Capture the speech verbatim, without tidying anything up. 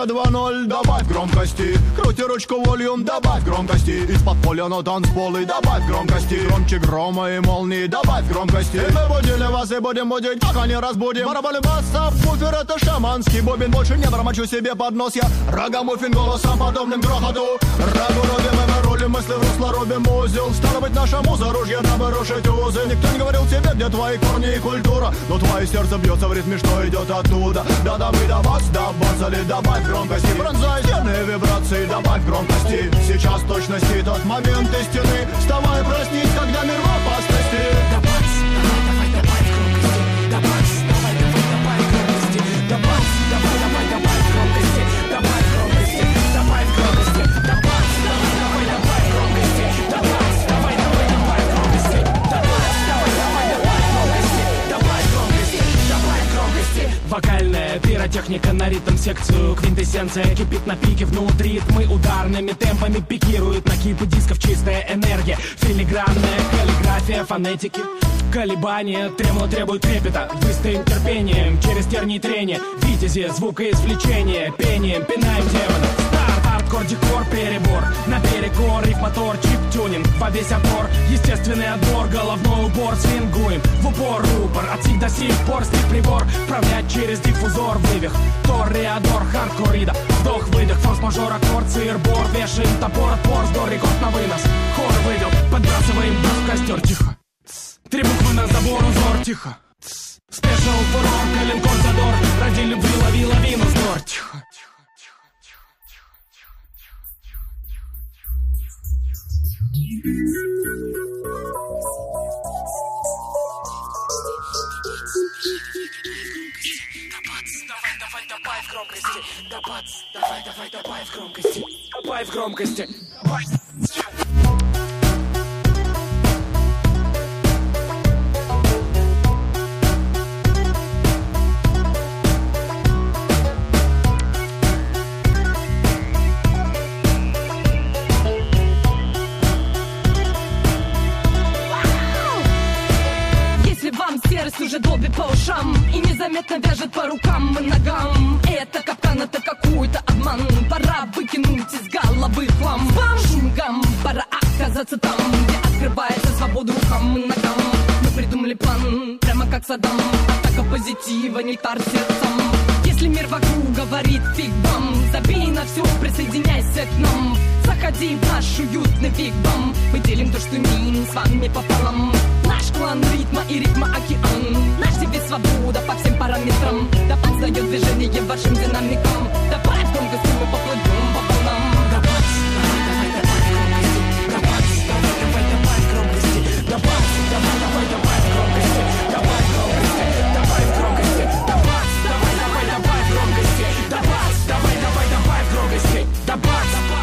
две два ноль, добавь громкости. Крути ручку волюм, добавь громкости. Из-под поля на танцполы, добавь громкости. Громче грома и молнии, добавь громкости. И мы будили вас и будем будить, пока не разбудим. Барабаны баса, буфер это шаманский бубен. Больше не бормочу себе под нос я рагамуффин голосом подобным грохоту. Рагу рубим и мы рулим, мысли в русло рубим узел. Стало быть, наша муза ружья, дабы рушить узы. Никто не говорил тебе, где твои корни и культура, но твое сердце бьется в ритме, что идет оттуда. Да да мы до вас, да бацали, добавь громкости. Пронзай стены вибрации, добавь громкости. Сейчас точности тот момент истины. Вставай, проснись, когда мир в опасности. Да бац, давай, давай, добавь громкости. Да бац, давай, давай, добавь громкости. Да бац, давай, давай, добавь громкости. Добавь громкости, добавь громкости. Да бац, давай, давай, добавь громкости. Да бац, давай, давай, добавь громкости. Да бац, давай, давай, добавь громкости. Добавь громкости, добавь громкости. Вокальная пиротехника на ритм секцию. Квинтэссенция кипит на пике внутри. Ритмы ударными темпами пикируют на кипы дисков. Чистая энергия, филигранная каллиграфия фонетики. Колебания тремоло требуют трепета. Выстоим терпением через тернии трения. Витязи, звукоизвлечение. Пением пинаем демона. Старт, хардкор, декор, перебор. На перекор, риф, мотор, чип-тюнинг. Во весь опор, естественный отбор. Головной убор, свингуем. В упор, рупор, от сих до сих пор. Стиль прибор, правлять через диффузор. Вывих, тор, реадор, хардкорида. Вдох, выдох, форс-мажор, аккорд, сырбор. Вешаем топор, отпор, сдор, рекорд на вынос. Хор вывел, подбрасываем дах в костер. Тихо. Три буквы на забор, узор, тихо. Спешл, фурор, коленкор, задор. Ради любви лови лавину, вздор. Тихо. Давай, давай, добавь громкости. Давай, давай, добавь громкости. Добавь громкости. Давай. Уже долбит по ушам и незаметно вяжет по рукам и ногам. Это капкан, это какой-то обман. Пора выкинуть из головы хлам. Бам! Шумгам, пора оказаться там, где открывается свобода рукам и ногам. Мы придумали план, прямо как Саддам. Атака позитива, нектар сердцем. Если мир вокруг говорит фиг вам, забей на все, присоединяйся к нам. Заходи в наш уютный фиг-бам. Мы делим то, что имеем с вами пополам. Наш клан ритма и ритма океан. Наш девиз свобода по всем параметрам. Да подсдает движение вашим динамикам. Добавь громкости, мы поплывем по волнам. Добавь, давай, давай, добавь громкости. Добавь, давай, давай, добавь громкости. Добавь громкости, добавь громкости. Добавь, давай, давай, добавь громкости. Добавь, давай, давай, добавь громкости. Добавь, давай, давай, добавь громкости. Добавь, давай.